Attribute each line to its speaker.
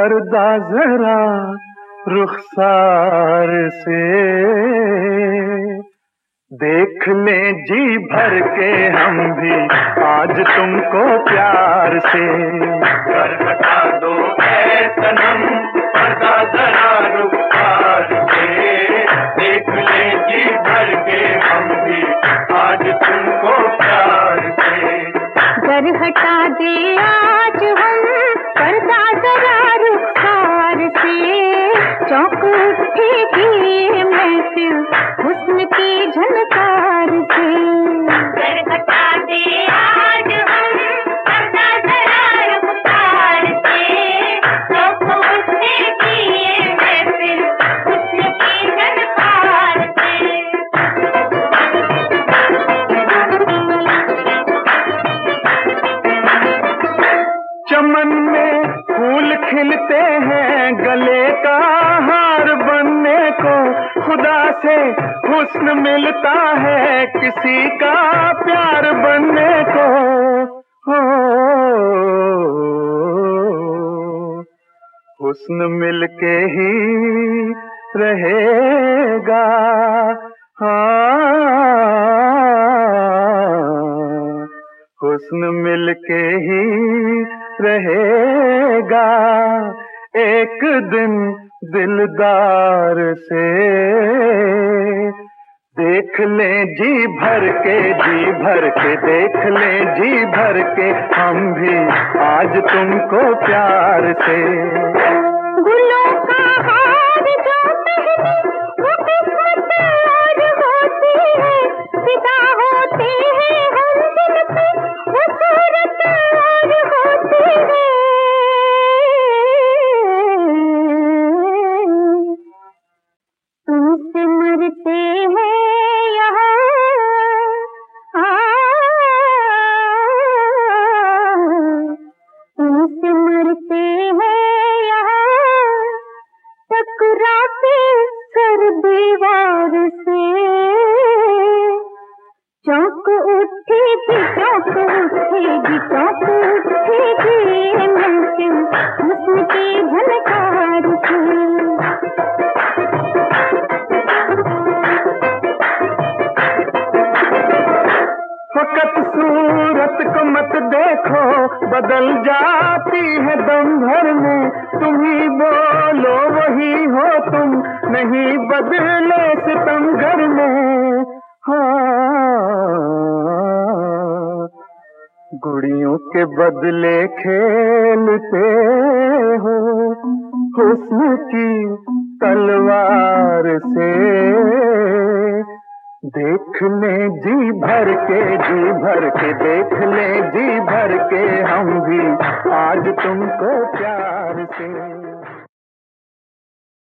Speaker 1: पर्दा जरा रुखसार से, देख लें जी भर के हम भी आज तुमको प्यार से।
Speaker 2: कर हटा दो ऐ सनम पर्दा जरा रुखसार से, देख लें जी भर के हम भी आज तुमको प्यार से।
Speaker 3: कर हटा दे आज हम पर्दा जरा रुखसार से, चौंक उठेगी महफिल हुस्न की झनकार से। कर हटा दे आज हम पर्दा जरा रुखसार से, चौंक उठेगी महफिल हुस्न की झनकार से।
Speaker 1: चमन में फूल खिलते हैं गले का हार बनने को, खुदा से हुस्न मिलता है किसी का प्यार बनने को। हो हुस्न मिलके ही रहेगा, हुस्न मिलके ही रहेगा एक दिन दिलदार से। देख लें जी भर के देख लें जी भर के हम भी आज तुमको प्यार से।
Speaker 3: गुलों का हार जो पहने वो किस्मत और होती है, फिदा होते हैं हम दिल पे वो सूरत और होती है। तुमसे मरते हैं यहाँ तुमसे मरते हैं यहाँ टकराते सर दीवार से। चौंक उठेगी महफिल हुस्न की झनकार से।
Speaker 1: फकत सूरत को मत देखो बदल जाती है दम भर में, तुम ही बोलो वही हो तुम, नहीं बदले सितमगर में। हाँ गुड़ियों के बदले खेलते हो हुस्न की तलवार से। देख लें जी भर के देख लें जी भर के हम भी आज तुमको प्यार से।